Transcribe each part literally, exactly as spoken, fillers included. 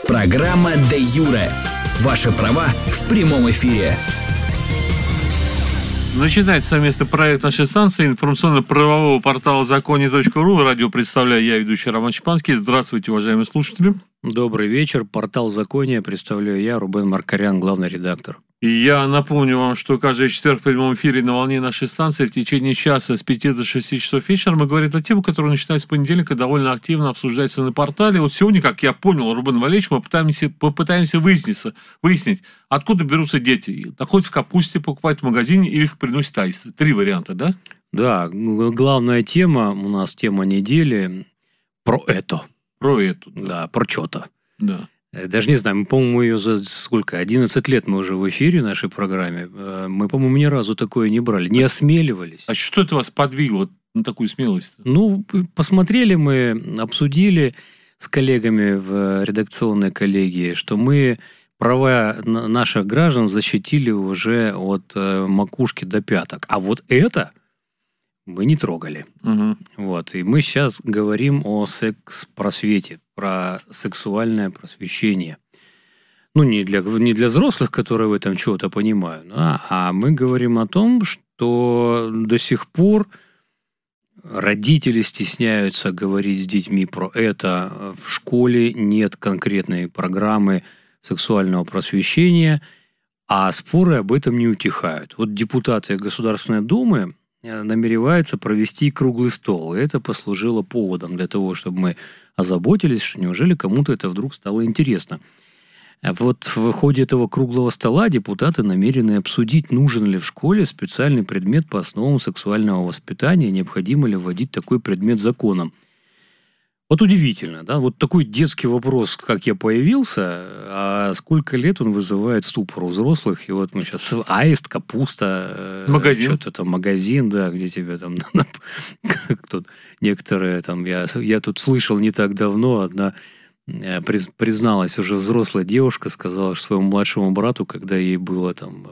Программа «Де Юре». Ваши права в прямом эфире. Начинает совместный проект нашей станции информационно-правового портала законе точка ру. Радио представляю я, ведущий Роман Чепанский. Здравствуйте, уважаемые слушатели. Добрый вечер. Портал Закония представляю я, Рубен Маркарян, главный редактор. И я напомню вам, что каждый четверг в прямом эфире на волне нашей станции в течение часа с пяти до шести часов вечера мы говорим на тему, которая начинается с понедельника, довольно активно обсуждается на портале. Вот сегодня, как я понял, Рубен Валерьевич, мы попытаемся, попытаемся выясниться, выяснить, откуда берутся дети. Находят в капусте, покупают в магазине или их приносят аисты. Три варианта, да? Да, главная тема, у нас тема недели про это. Про это. Да, да про что-то. Да. Даже не знаю, мы, по-моему, ее за сколько? одиннадцать лет мы уже в эфире нашей программе. Мы, по-моему, ни разу такое не брали, не осмеливались. А что это вас подвигло на такую смелость? Ну, посмотрели мы, обсудили с коллегами в редакционной коллегии, что мы права наших граждан защитили уже от макушки до пяток. А вот это мы не трогали. Угу. Вот. И мы сейчас говорим о секс-просвете, про сексуальное просвещение. Ну, не для, не для взрослых, которые в этом чего-то понимают, да, а мы говорим о том, что до сих пор родители стесняются говорить с детьми про это. В школе нет конкретной программы сексуального просвещения, а споры об этом не утихают. Вот депутаты Государственной Думы намереваются провести круглый стол. И это послужило поводом для того, чтобы мы озаботились, что неужели кому-то это вдруг стало интересно. А вот в ходе этого круглого стола депутаты намерены обсудить, нужен ли в школе специальный предмет по основам сексуального воспитания, необходимо ли вводить такой предмет законом. Вот удивительно, да, вот такой детский вопрос, как я появился, а сколько лет он вызывает ступор у взрослых, и вот мы сейчас аист, капуста, магазин. Что-то там, магазин, да, где тебе там, как тут некоторые там, я, я тут слышал не так давно, одна призналась уже взрослая девушка, сказала, что своему младшему брату, когда ей было там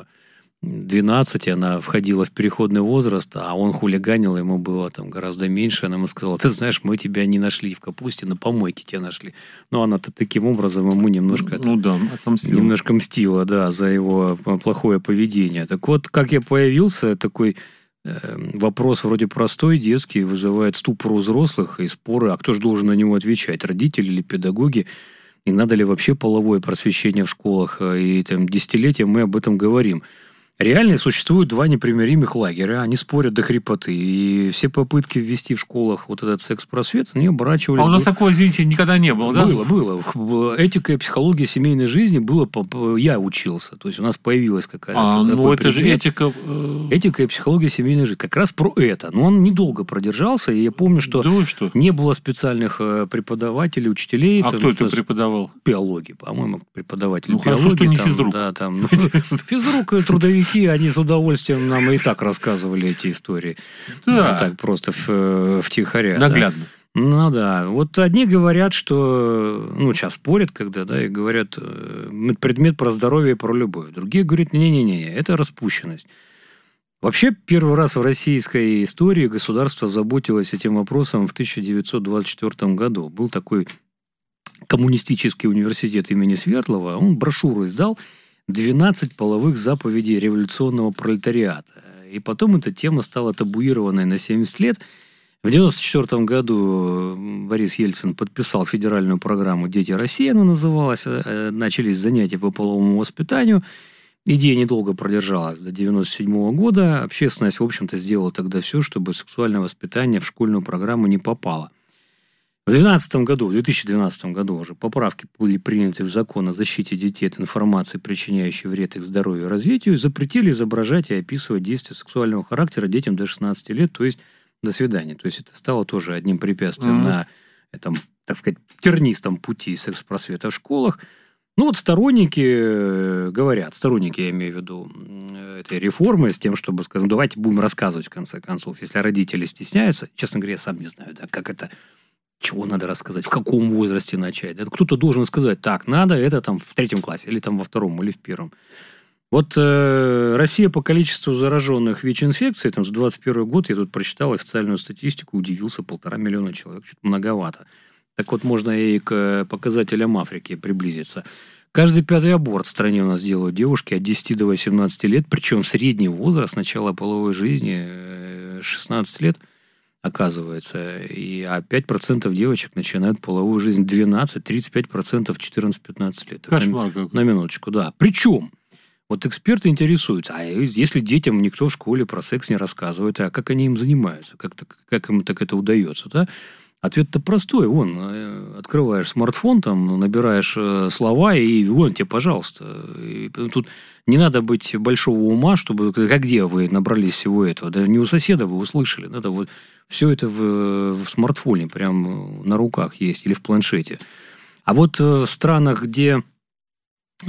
двенадцать, она входила в переходный возраст, а он хулиганил, ему было там гораздо меньше. Она ему сказала: ты знаешь, мы тебя не нашли в капусте, на помойке тебя нашли. Но она-то таким образом ему немножко, ну, да, отомстила. немножко мстила, да, за его плохое поведение. Так вот, как я появился, такой э, вопрос вроде простой, детский, вызывает ступор у взрослых и споры, а кто же должен на него отвечать, родители или педагоги? И надо ли вообще половое просвещение в школах? И там десятилетия мы об этом говорим. Реально существуют два непримиримых лагеря, они спорят до хрипоты, и все попытки ввести в школах вот этот секс-просвет, они оборачивались... А у нас такого, извините, никогда не было, да? Было, было. Этика и психология семейной жизни было... Я учился, то есть у нас появилась какая-то... А, ну это же этика... Этика и психология семейной жизни. Как раз про это. Но он недолго продержался, и я помню, что, да что? не было специальных преподавателей, учителей. А там, кто это преподавал? Биологии, по-моему, преподаватель ну, биологии. Хорошо, что не там, физрук. Да, там, физрук и трудовики. Они с удовольствием нам и так рассказывали эти истории. Да. Так просто в, втихаря. Наглядно. Да. Ну да. Вот одни говорят, что... Ну, сейчас спорят, когда, да, и говорят, предмет про здоровье и про любовь. Другие говорят, не-не-не, это распущенность. Вообще, первый раз в российской истории государство заботилось этим вопросом в тысяча девятьсот двадцать четвёртом году. Был такой коммунистический университет имени Свердлова. Он брошюру издал «двенадцать половых заповедей революционного пролетариата». И потом эта тема стала табуированной на семьдесят лет. В девяносто четвёртом году Борис Ельцин подписал федеральную программу «Дети России», она называлась. Начались занятия по половому воспитанию. Идея недолго продержалась до девяносто седьмого года. Общественность, в общем-то, сделала тогда все, чтобы сексуальное воспитание в школьную программу не попало. В две тысячи двенадцатом году, в две тысячи двенадцатом году уже поправки были приняты в закон о защите детей от информации, причиняющей вред их здоровью и развитию, и запретили изображать и описывать действия сексуального характера детям до шестнадцати лет, то есть до свидания. То есть это стало тоже одним препятствием mm-hmm. на этом, так сказать, тернистом пути секс-просвета в школах. Ну вот сторонники говорят, сторонники, я имею в виду, этой реформы с тем, чтобы сказать, ну давайте будем рассказывать в конце концов. Если родители стесняются, честно говоря, я сам не знаю, да, как это... Чего надо рассказать, в каком возрасте начать. Это кто-то должен сказать, так, надо это там в третьем классе, или там во втором, или в первом. Вот э, Россия по количеству зараженных ВИЧ-инфекцией, там, за двадцать первый год, я тут прочитал официальную статистику, удивился, полтора миллиона человек, что-то многовато. Так вот, можно и к показателям Африки приблизиться. Каждый пятый аборт в стране у нас делают девушки от десяти до восемнадцати лет, причем средний возраст начала половой жизни шестнадцать лет, оказывается. И, а пять процентов девочек начинают половую жизнь в двенадцать, тридцать пять процентов четырнадцать-пятнадцать лет. Кошмар какой. На минуточку, да. Причем, вот эксперты интересуются, а если детям никто в школе про секс не рассказывает, а как они им занимаются, как, как им так это удается, да? Ответ-то простой. Вон, открываешь смартфон, там, набираешь слова, и вон тебе, пожалуйста. И тут не надо быть большого ума, чтобы... А где вы набрались всего этого? Да не у соседа вы услышали. Это вот все это в, в смартфоне, прям на руках есть, или в планшете. А вот в странах, где э,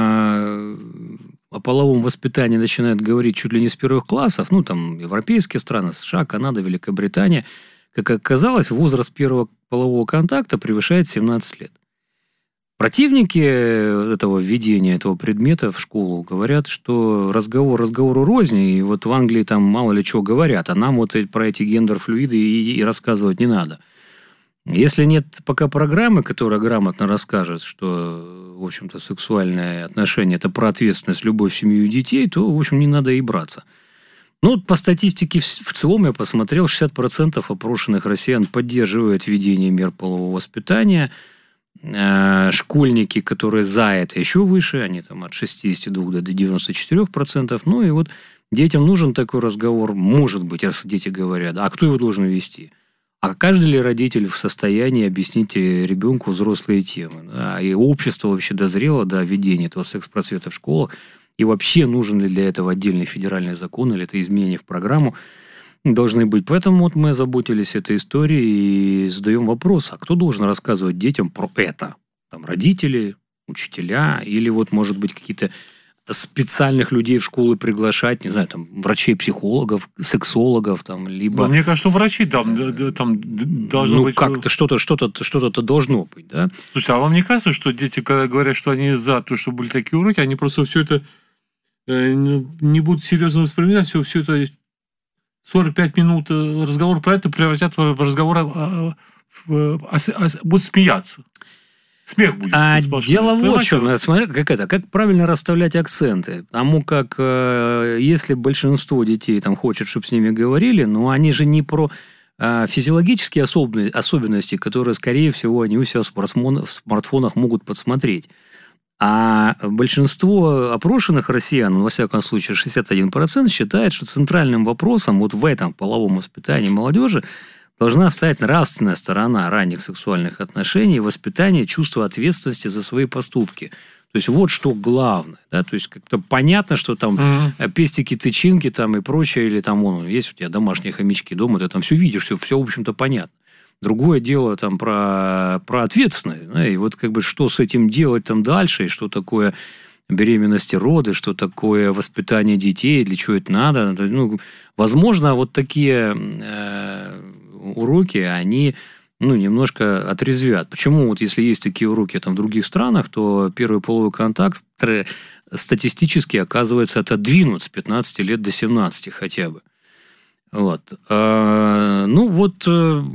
о половом воспитании начинают говорить чуть ли не с первых классов, ну, там, европейские страны, США, Канада, Великобритания, как оказалось, возраст первого полового контакта превышает семнадцать лет. Противники этого введения, этого предмета в школу говорят, что разговор разговору рознь, и вот в Англии там мало ли чего говорят, а нам вот про эти гендер-флюиды и, и рассказывать не надо. Если нет пока программы, которая грамотно расскажет, что, в общем-то, сексуальное отношение – это про ответственность, любовь, семью и детей, то, в общем, не надо и браться. Ну, по статистике в целом я посмотрел, шестьдесят процентов опрошенных россиян поддерживают введение мер полового воспитания. Школьники, которые за это, еще выше, они там от шестидесяти двух до девяноста четырёх процентов. Ну, и вот детям нужен такой разговор, может быть, раз дети говорят, а кто его должен вести? А каждый ли родитель в состоянии объяснить ребенку взрослые темы? Да? И общество вообще дозрело до введения этого секс-просвета в школах. И вообще, нужен ли для этого отдельный федеральный закон или это изменения в программу должны быть. Поэтому вот мы озаботились этой историей и задаем вопрос, а кто должен рассказывать детям про это? Там родители, учителя или вот, может быть, какие-то специальных людей в школы приглашать, не знаю, там, врачей-психологов, сексологов, там, либо... Да, мне кажется, врачи там, там должно ну, быть... Ну, как-то что-то, что-то, что-то должно быть, да? Слушайте, а вам не кажется, что дети, когда говорят, что они за то, чтобы были такие уроки, они просто все это не будут серьезно воспринимать, все, все это сорок пять минут разговор про это превратят в разговор, в, в, в, будут смеяться. Смех будет. А дело вот в чем. Смотри, как это, как правильно расставлять акценты. Потому как, э, если большинство детей там хочет, чтобы с ними говорили, но они же не про э, физиологические особенности, особенности, которые, скорее всего, они у себя в, смартфон, в смартфонах могут подсмотреть. А большинство опрошенных россиян, во всяком случае шестьдесят один процент, считает, что центральным вопросом вот в этом половом воспитании молодежи должна стать нравственная сторона ранних сексуальных отношений, воспитание чувства ответственности за свои поступки. То есть, вот что главное. Да? То есть, как-то понятно, что там mm-hmm. пестики, тычинки там, и прочее, или там вон, есть у тебя домашние хомячки дома, ты там все видишь, все, все в общем-то, понятно. Другое дело там про, про ответственность. Да? И вот как бы что с этим делать там дальше, и что такое беременность и роды, что такое воспитание детей, для чего это надо. Ну, возможно, вот такие э, уроки, они ну, немножко отрезвят. Почему вот если есть такие уроки там, в других странах, то первый половой контакт статистически оказывается отодвинут с пятнадцати лет до семнадцати хотя бы. Вот. А, ну, вот э,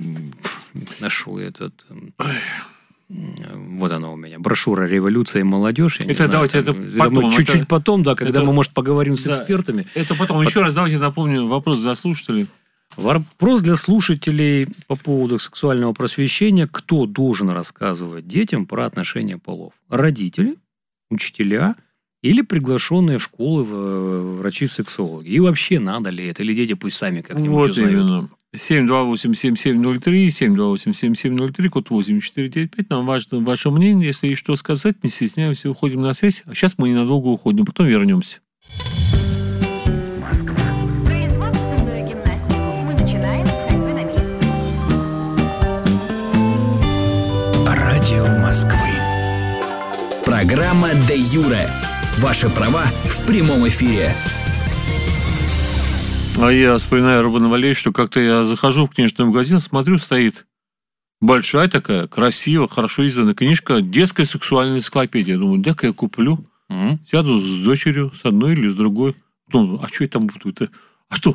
нашел я этот... Вот она у меня. Брошюра «Революция и молодежь». Я это давайте знаю, это потом. Чуть-чуть это, потом, да, когда это, мы, может, поговорим с да, экспертами. Это потом. Еще Под... раз давайте напомню вопрос для слушателей. Вопрос для слушателей по поводу сексуального просвещения. Кто должен рассказывать детям про отношения полов? Родители, учителя или приглашенные в школы врачи-сексологи? И вообще надо ли это? Или дети пусть сами как-нибудь вот узнают? Именно. семь два восемь семь семь ноль три, семь два восемь семь семь ноль три, код восемь четыре девять пять. Нам важно ваше мнение. Если есть что сказать, не стесняемся, уходим на связь. А сейчас мы ненадолго уходим, потом вернемся. Производственную гимнастику мы начинаем с ходьбы на месте. Радио Москвы. Программа «Де Юре». Ваши права в прямом эфире. А я вспоминаю, Рубен Валерьевич, что как-то я захожу в книжный магазин, смотрю, стоит большая такая, красивая, хорошо изданная книжка «Детская сексуальная энциклопедия». Думаю, дай-ка я куплю. Mm-hmm. Сяду с дочерью, с одной или с другой. Думаю, а что я там буду? Это... А что?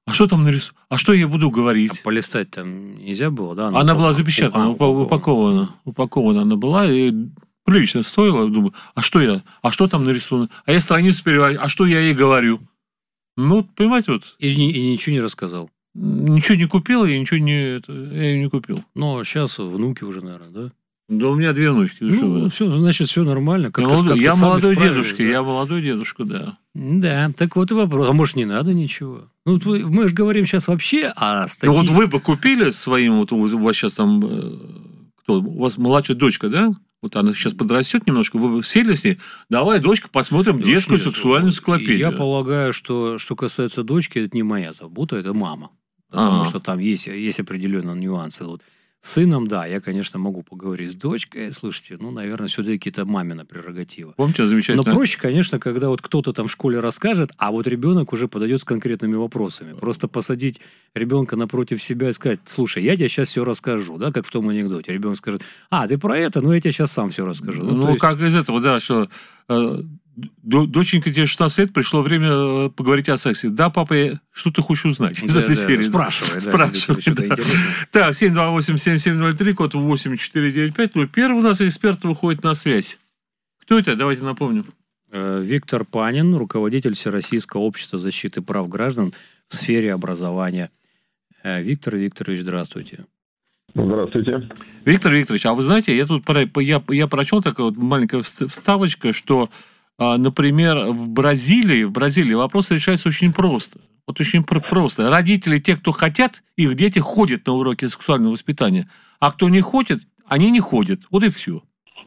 А что там нарисовано? А что я буду А говорить? полистать там нельзя было, да? Она была упакована, запечатана, упакована. упакована. Упакована она была, и прилично стоила. Думаю, а что я? А что там нарисовано? А я страницу переворачиваю. А что я ей говорю? Ну, понимаете, вот И, ни- и ничего не рассказал. ничего не купил, я ничего не... это, я ее не купил. Но сейчас внуки уже, наверное, да? Да у меня две внучки. ты что Ну, вы? все, значит, все нормально. Я Как-то- молодой, как-то я сами молодой справились, дедушка, да. я молодой дедушка, да. Да, так вот и вопрос. А может, не надо ничего? Ну, вот мы же говорим сейчас вообще о статье. Ну вот вы бы купили своим, вот у вас сейчас там, э, кто, у вас младшая дочка, да? Вот она сейчас подрастет немножко, вы бы сели с ней, давай, дочка, посмотрим детскую Нет, сексуальную энциклопедию. Я полагаю, что что касается дочки, это не моя забота, это мама. Потому Ага. что там есть, есть определенные нюансы. Вот с сыном, да, я, конечно, могу поговорить с дочкой. Слушайте, ну, наверное, все-таки это мамина прерогатива. Помните, Но замечательно. проще, конечно, когда вот кто-то там в школе расскажет, а вот ребенок уже подойдет с конкретными вопросами. Просто посадить ребенка напротив себя и сказать: слушай, я тебе сейчас все расскажу, да, как в том анекдоте. Ребенок скажет: а, ты про это, ну я тебе сейчас сам все расскажу. Ну, то есть- как из этого, да, что э, д- доченька, тебе шестнадцать лет, пришло время э, поговорить о сексе. Да, папа, я- что ты хочешь узнать из Да, этой да, серии? спрашивай, да, Спрашивай, тебе что-то да. интересное. Так, семь два восемь семь семь ноль три, код восемь четыре девять пять. Ну, первый у нас эксперт выходит на связь. Кто это? Давайте напомним. Э, Виктор Панин, руководитель Всероссийского общества защиты прав граждан в сфере образования. Э, Виктор Викторович, здравствуйте. Здравствуйте. Виктор Викторович, а вы знаете, я тут про- я, я прочел такая вот маленькая вст- вставочка, что, а, например, в Бразилии, в Бразилии вопрос решается очень просто. Вот очень пр- просто. Родители, те, кто хотят, их дети ходят на уроки сексуального воспитания, а кто не хочет, они не ходят. Вот и все.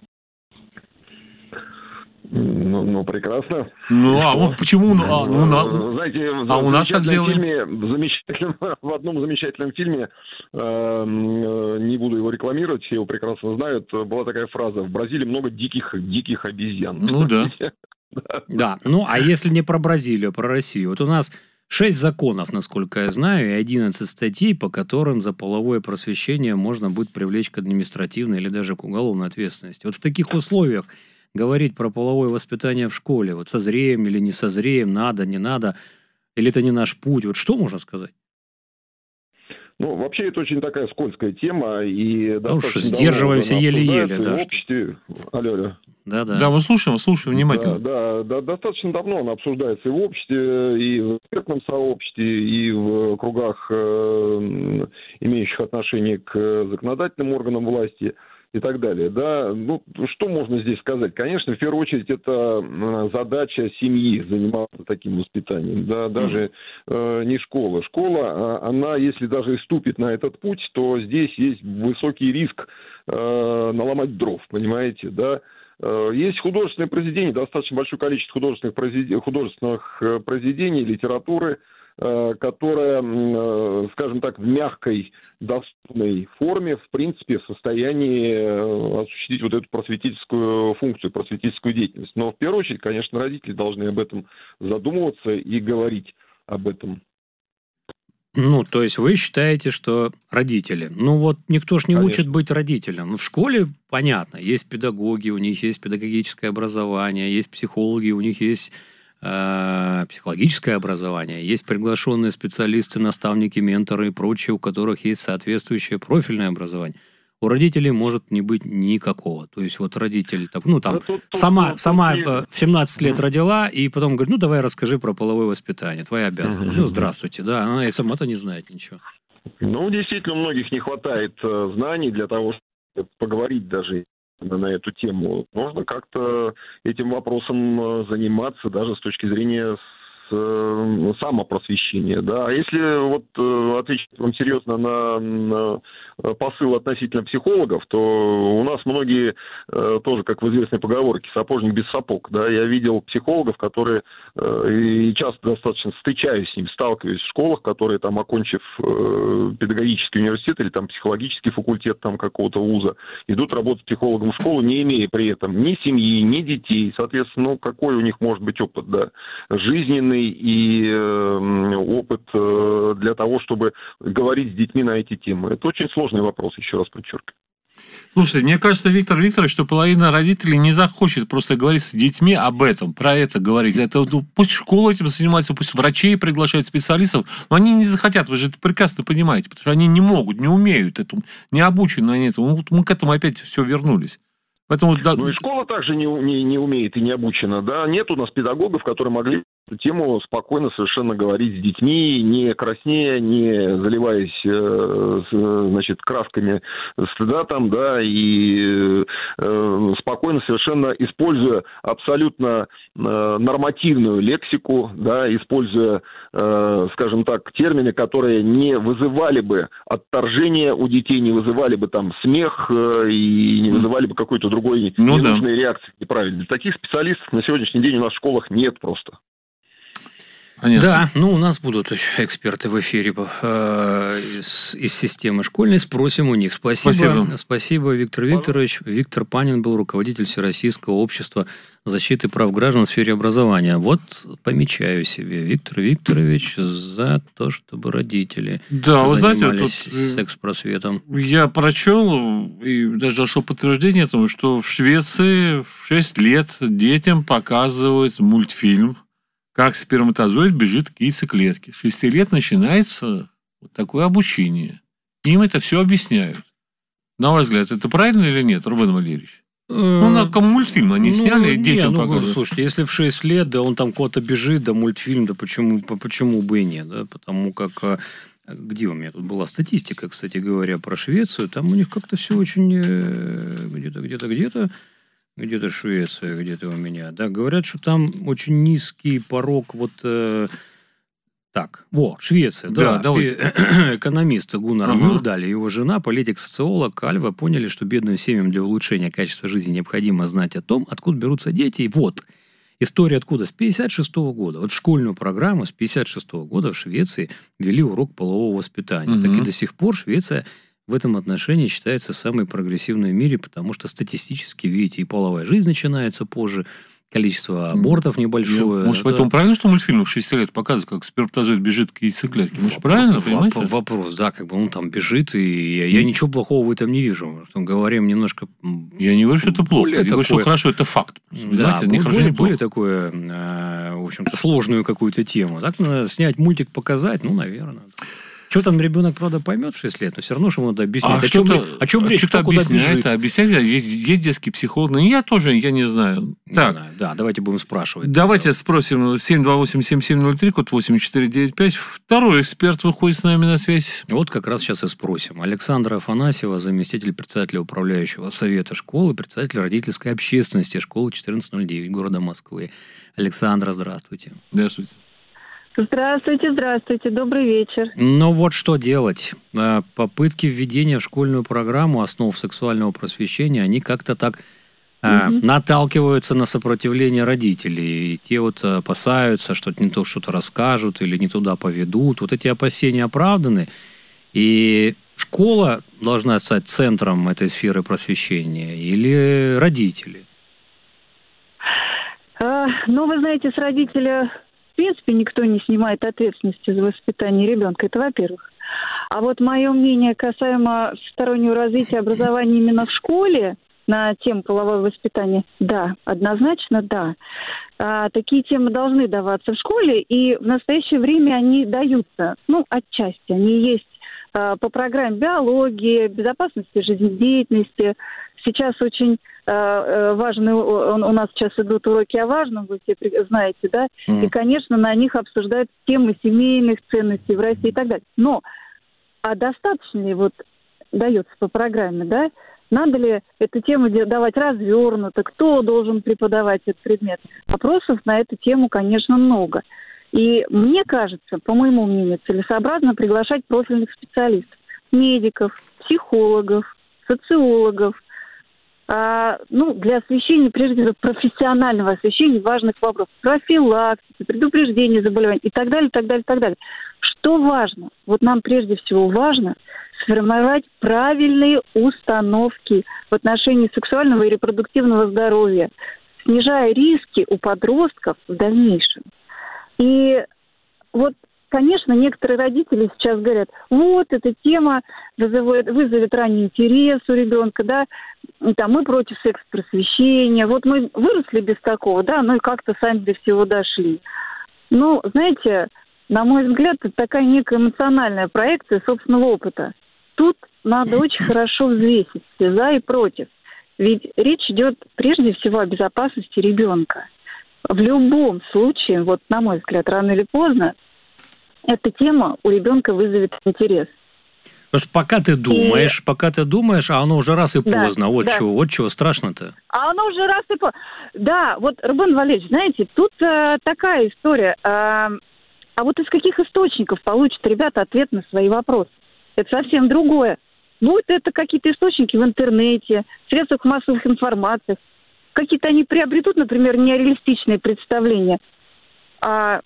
Ну, ну, прекрасно. Ну, а Что? вот почему? Ну, а, ну, на- Э, Знаете, в а у нас так замечательном сделали? фильме, в, замечательном, в одном замечательном фильме, э, э, не буду его рекламировать, все его прекрасно знают, была такая фраза: в Бразилии много диких, диких обезьян. Ну да. Да, ну а если не про Бразилию, а про Россию? Вот у нас шесть законов, насколько я знаю, и одиннадцать статей, по которым за половое просвещение можно будет привлечь к административной или даже к уголовной ответственности. Вот в таких условиях говорить про половое воспитание в школе, вот созреем или не созреем, надо, не надо, или это не наш путь, вот что можно сказать? Ну, вообще, это очень такая скользкая тема, и Да уж, достаточно давно сдерживаемся она еле-еле, обсуждается да, в что- обществе. Алло, алло. Да-да. Да, мы слушаем, слушаем внимательно. Да, да, да, достаточно давно она обсуждается и в обществе, и в экспертном сообществе, и в кругах, э, имеющих отношение к законодательным органам власти и так далее. Да, ну, что можно здесь сказать? Конечно, в первую очередь, это э, задача семьи заниматься таким воспитанием, да, даже э, не школа. Школа, а, она, если даже и ступит на этот путь, то здесь есть высокий риск э, наломать дров, понимаете, да. Э, Есть художественные произведения, достаточно большое количество художественных, произвед- художественных э, произведений, литературы, э, которая, м, э, скажем так, в мягкой, доступной форме, в принципе, в состоянии э, осуществить вот эту просветительскую функцию, просветительскую деятельность. Но в первую очередь, конечно, родители должны об этом задумываться и говорить об этом. Ну, то есть вы считаете, что родители... Ну, вот никто ж не Конечно. учит быть родителем. Ну, в школе, понятно, есть педагоги, у них есть педагогическое образование, есть психологи, у них есть э, психологическое образование, есть приглашенные специалисты, наставники, менторы и прочие, у которых есть соответствующее профильное образование. У родителей может не быть никакого. То есть вот родитель, так, ну, там, Да тут- тут- сама, тут- сама тут- э, в семнадцать лет Мгм. родила, и потом говорит: ну, давай расскажи про половое воспитание, твоя обязанность. Мгм. Ну, здравствуйте, да, она и сама-то не знает ничего. Ну, действительно, у многих не хватает э, знаний для того, чтобы поговорить даже на эту тему. Нужно как-то этим вопросом э, заниматься даже с точки зрения с, э, самопросвещения. Да? А если вот э, отвечать вам серьезно на, на посыл относительно психологов, то у нас многие э, тоже, как в известной поговорке, сапожник без сапог. Да? Я видел психологов, которые, э, и часто достаточно встречаюсь с ними, сталкиваюсь в школах, которые, там, окончив э, педагогический университет или там психологический факультет там, какого-то вуза, идут работать психологом в школу, не имея при этом ни семьи, ни детей. Соответственно, ну, какой у них может быть опыт, да, жизненный и э, опыт э, для того, чтобы говорить с детьми на эти темы. Это очень сложный вопрос, еще раз подчеркиваю. Слушайте, мне кажется, Виктор Викторович, что половина родителей не захочет просто говорить с детьми об этом, про это говорить. Это, ну, пусть школа этим занимается, пусть врачей приглашают, специалистов, но они не захотят, вы же это прекрасно понимаете, потому что они не могут, не умеют этому, не обучены они этому. Мы к этому опять все вернулись. Поэтому, да... Ну и школа также не, не, не умеет и не обучена, да. Нет у нас педагогов, которые могли эту тему спокойно совершенно говорить с детьми, не краснея, не заливаясь, э, значит, красками стыда там, да, и э, спокойно совершенно используя абсолютно э, нормативную лексику, да, используя, э, скажем так, термины, которые не вызывали бы отторжения у детей, не вызывали бы там смех э, и не вызывали бы какой-то другой ну, ненужной да. реакции неправильной. Таких специалистов на сегодняшний день у нас в школах нет просто. Понятно. Да, ну у нас будут эксперты в эфире э, из, из системы школьной. Спросим у них. Спасибо, Спасибо. Спасибо, Виктор Викторович. Виктор Панин был руководитель Всероссийского общества защиты прав граждан в сфере образования. Вот помечаю себе, Виктор Викторович, за то, чтобы родители да, вы знаете, тут секс-просветом. Я прочел и даже нашел подтверждение этому, что в Швеции в шесть лет детям показывают мультфильм, как сперматозоид бежит к яйцеклетке. С шести лет начинается вот такое обучение. Им это все объясняют. На ваш взгляд, это правильно или нет, Рубен Валерьевич? Ну, на мультфильм они ну, сняли, не, детям ну, показывают. Слушайте, если в шесть лет, да, он там куда-то бежит, да, мультфильм, да почему, почему бы и нет, да, потому как... Где у меня тут была статистика, кстати говоря, про Швецию, там у них как-то все очень... Где-то, где-то, где-то... Где-то Швеция, где-то у меня. Да, говорят, что там очень низкий порог вот... Э, так, во, Швеция, да. да экономист Гуннар uh-huh. Мюрдаль и его жена, политик-социолог Альва, поняли, что бедным семьям для улучшения качества жизни необходимо знать о том, откуда берутся дети. И вот, история откуда? С пятьдесят шестого года. Вот в школьную программу с пятьдесят шестого года в Швеции ввели урок полового воспитания. Uh-huh. Так и до сих пор Швеция... в этом отношении считается самой прогрессивной в мире, потому что статистически, видите, и половая жизнь начинается позже, количество абортов небольшое. Я, может, это... поэтому правильно, что мультфильм в шесть лет показывает, как сперматозоид бежит к яйцеклетке? Может, Воп- правильно, воп- понимаете? Вопрос, да, как бы он там бежит, и я, я ничего плохого в этом не вижу. Что говорим немножко... Я не говорю, что это плохо, я такое... говорю, что хорошо, это факт. Да, не более, более такое, в общем-то, сложную какую-то тему. Так, надо снять мультик, показать, ну, наверное... Что там ребенок, правда, поймет в шесть лет, но все равно, что ему надо объяснять. А о чем, о чем речь, что-то объясняет, объясняет, есть, есть детский психолог, но я тоже, я не знаю. Так. Да, да, давайте будем спрашивать. Давайте да. спросим семь два восемь семь семь ноль три, код восемь четыре девять пять. Второй эксперт выходит с нами на связь. Вот как раз сейчас и спросим. Александра Афанасьева, заместитель председателя управляющего совета школы, председатель родительской общественности школы четырнадцать ноль девять города Москвы. Александра, здравствуйте. Здравствуйте. Здравствуйте, здравствуйте, добрый вечер. Ну вот что делать? Попытки введения в школьную программу основ сексуального просвещения, они как-то так угу. наталкиваются на сопротивление родителей. И те вот опасаются, что не то что-то расскажут или не туда поведут. Вот эти опасения оправданы. И школа должна стать центром этой сферы просвещения или родители? А, ну, вы знаете, с родителя... В принципе, никто не снимает ответственности за воспитание ребенка. Это во-первых. А вот мое мнение касаемо всестороннего развития образования именно в школе на тему полового воспитания, да, однозначно да. А, такие темы должны даваться в школе, и в настоящее время они даются, ну, отчасти. Они есть а, по программе биологии, безопасности жизнедеятельности. Сейчас очень э, важный, у, у нас сейчас идут уроки о важном, вы все знаете, да, mm. и, конечно, на них обсуждают темы семейных ценностей в России и так далее. Но, а достаточно ли вот дается по программе, да? Надо ли эту тему давать развернуто? Кто должен преподавать этот предмет? Вопросов на эту тему, конечно, много. И мне кажется, по моему мнению, целесообразно приглашать профильных специалистов, медиков, психологов, социологов, А, ну, для освещения, прежде всего, профессионального освещения важных вопросов, профилактики, предупреждения заболеваний и так далее, так далее, так далее. Что важно? Вот нам прежде всего важно сформировать правильные установки в отношении сексуального и репродуктивного здоровья, снижая риски у подростков в дальнейшем. И вот конечно, некоторые родители сейчас говорят, вот, эта тема вызовет, вызовет ранний интерес у ребенка, да, и там мы против секс-просвещения, вот мы выросли без такого, да, ну и как-то сами до всего дошли. Ну, знаете, на мой взгляд, это такая некая эмоциональная проекция собственного опыта. Тут надо очень хорошо взвесить все за и против. Ведь речь идет прежде всего о безопасности ребенка. В любом случае, вот на мой взгляд, рано или поздно, эта тема у ребенка вызовет интерес. Потому что пока ты думаешь, И- пока ты думаешь, а оно уже раз и Да, поздно. Вот да. чего, вот чего страшно-то. А оно уже раз и по... Да, вот, Рубен Валерьевич, знаете, тут э, такая история. Э, а вот из каких источников получат ребята ответ на свои вопросы? Это совсем другое. Будут это какие-то источники в интернете, в средствах массовых информации. Какие-то они приобретут, например, нереалистичные представления. А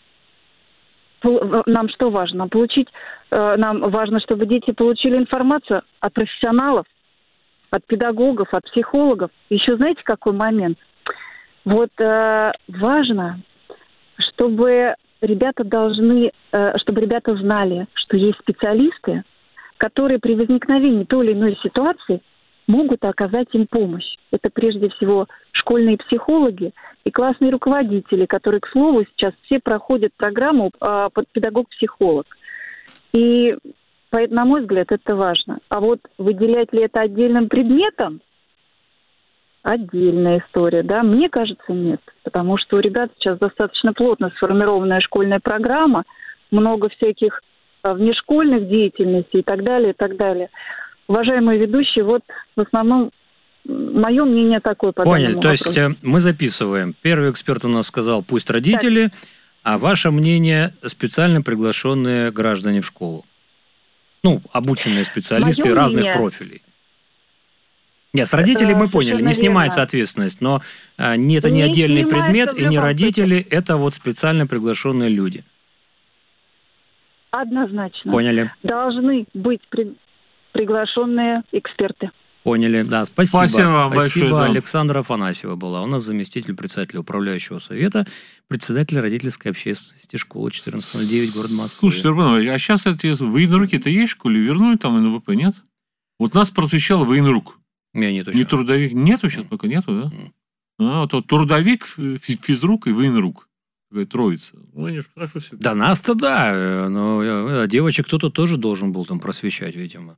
пол- нам что важно? Нам получить, э, нам важно, чтобы дети получили информацию от профессионалов, от педагогов, от психологов. Еще знаете, какой момент? Вот э, важно, чтобы ребята должны, э, чтобы ребята знали, что есть специалисты, которые при возникновении той или иной ситуации могут оказать им помощь. Это прежде всего школьные психологи и классные руководители, которые, к слову, сейчас все проходят программу э, под педагог-психолог. И, поэтому, на мой взгляд, это важно. А вот выделять ли это отдельным предметом – отдельная история, да? Мне кажется, нет. Потому что у ребят сейчас достаточно плотно сформированная школьная программа, много всяких э, внешкольных деятельностей и так далее, и так далее. Уважаемые ведущие, вот в основном мое мнение такое по Понял. данному То есть вопросу. э, мы записываем. Первый эксперт у нас сказал, пусть родители, а ваше мнение специально приглашенные граждане в школу. Ну, обученные специалисты Моё разных мнение- профилей. Нет, с родителей мы поняли, не совершенно снимается верно. ответственность, но а, не, это не Не отдельный снимается предмет, в и не любом родители, это вот специально приглашенные люди. Однозначно. Поняли, Должны быть при- приглашенные эксперты. поняли, да, спасибо. Спасибо вам Спасибо, большое, да. Александра Афанасьева была. У нас заместитель председателя управляющего совета, председатель родительской общественности школы четырнадцать ноль девять, город Москва. Слушайте, Рубен Валерьевич, а сейчас эти военруки-то есть в школе? Вернули там эн вэ пэ, нет? Вот нас просвещал военрук. Я не точно. Не трудовик. Нету сейчас пока, нету, да? М. А, то трудовик, фи- физрук и военрук. Такая троица. Ну, они же хорошо все. Да нас-то да, э, но э, девочек кто-то тоже должен был там просвещать, видимо.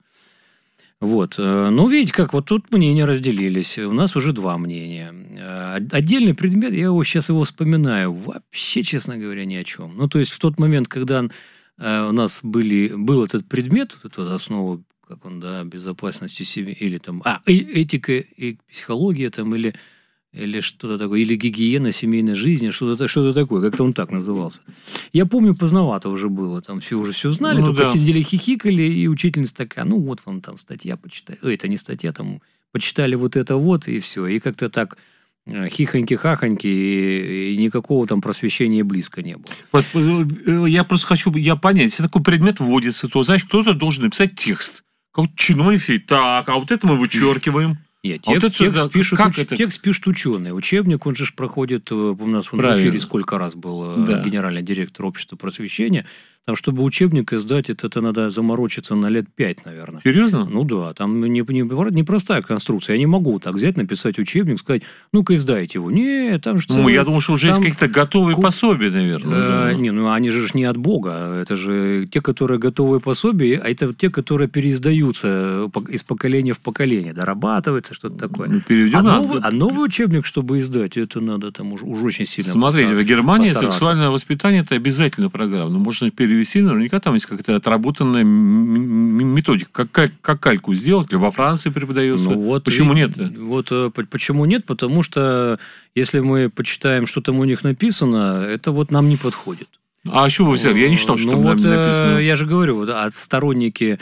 Вот. э, Ну, видите, как вот тут мнения разделились. У нас уже два мнения. Э, от- Отдельный предмет, я его сейчас его вспоминаю, вообще, честно говоря, ни о чем. Ну, то есть, в тот момент, когда э, у нас были, был этот предмет, вот эту основу, как он, да, безопасности семьи, или там, а, э- этика и психология там, или или что-то такое, или гигиена семейной жизни, что-то, что-то такое, как-то он так назывался. Я помню, поздновато уже было, там все уже все знали, Ну только да. сидели хихикали, и учительница такая, ну вот вам там статья почитай, ой, это не статья, там почитали вот это вот, и все, и как-то так э, хихоньки-хахоньки, и, и никакого там просвещения близко не было. Вот, э, я просто хочу я понять, если такой предмет вводится, то, значит, кто-то должен написать текст. Как чиновник сидит, так, а вот это мы вычеркиваем. Нет, А вот текст, это текст, да, пишут, как уч- это? текст пишут ученые. Учебник, он же ж проходит, э, у нас в Правильно. эфире сколько раз был э, Да. генеральный директор общества просвещения. Там, чтобы учебник издать, это, это надо заморочиться на лет пять, наверное. Серьезно? Ну да, там не, не, непростая конструкция. Я не могу так взять, написать учебник, сказать, ну-ка издайте его. Нет, там же Ну, целый- я думал, что уже там- есть какие-то готовые ку- пособия, наверное. Э, уже. не, ну они же ж не от Бога. Это же те, которые готовые пособия, а это те, которые переиздаются по- из поколения в поколение, дорабатываются, что-то такое. Ну, переведем А надо. новый, а новый учебник, чтобы издать, это надо там уж, уж очень сильно Смотрите, поста- в Германии постараться. сексуальное воспитание – это обязательная программа. Но можно перевести, наверняка там есть какая-то отработанная м- м- методика. Как, как, как кальку сделать, или во Франции преподается. Ну, вот Почему и- нет? Вот э, по- почему нет? Потому что если мы почитаем, что там у них написано, это вот нам не подходит. А что вы взяли? Я не читал, что Ну там вот, э, написано. Я же говорю, вот, от сторонники,